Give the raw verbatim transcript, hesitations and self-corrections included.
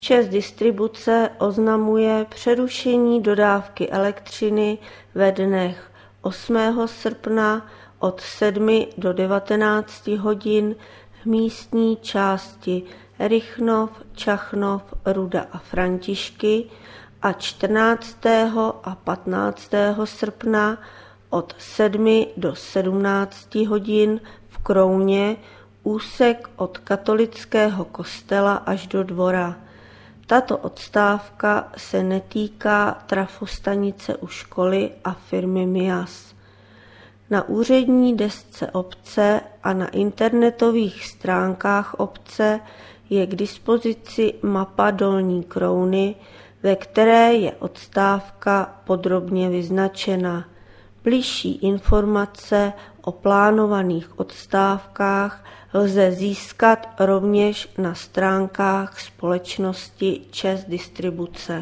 ČEZ Distribuce oznamuje přerušení dodávky elektřiny ve dnech osmého srpna od sedmi do devatenácti hodin v místní části Rychnov, Čachnov, Ruda a Františky a čtrnáctého a patnáctého srpna od sedmi do sedmnácti hodin v Krouně, úsek od katolického kostela až do Dvora. Tato odstávka se netýká trafostanice u školy a firmy Mias. Na úřední desce obce a na internetových stránkách obce je k dispozici mapa Dolní Krouny, ve které je odstávka podrobně vyznačena. Bližší informace o plánovaných odstávkách lze získat rovněž na stránkách společnosti ČEZ Distribuce.